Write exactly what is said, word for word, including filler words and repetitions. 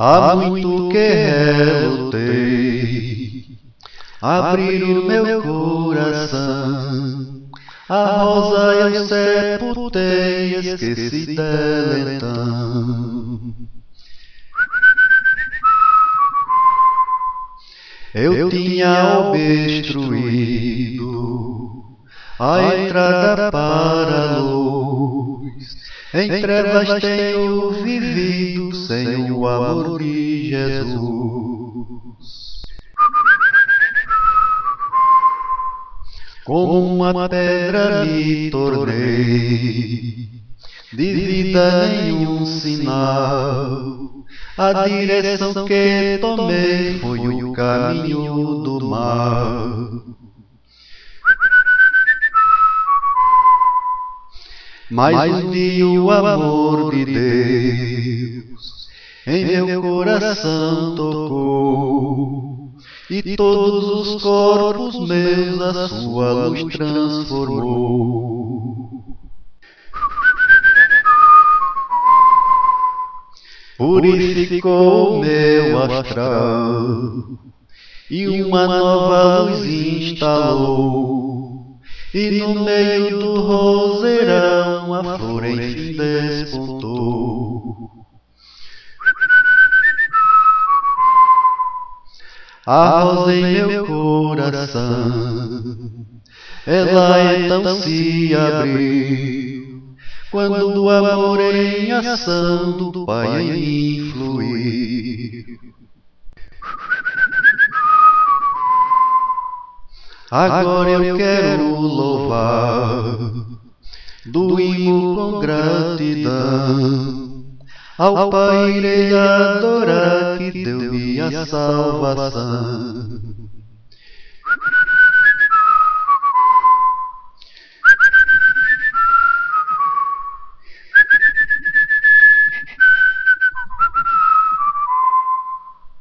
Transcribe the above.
Há muito que relutei abrir o meu coração. A rosa eu sepultei, esqueci dela então. Eu tinha obstruído a entrada para a luz. Em trevas tenho vivido sem o amor de Jesus. Como uma pedra me tornei, de vida nenhum sinal. A direção que tomei foi o caminho do mal. Mas um dia o amor de Deus em meu coração tocou, e todos os corpos meus a sua luz transformou. Purificou o meu astral e uma nova luz instalou, e no meio do roseirão a flor enfim despontou. A rosa em meu coração, ela então se abriu, quando o amor em ação do Pai em mim fluiu. Agora eu quero louvar do hino com gratidão ao Pai irei adorar que deu-me a salvação.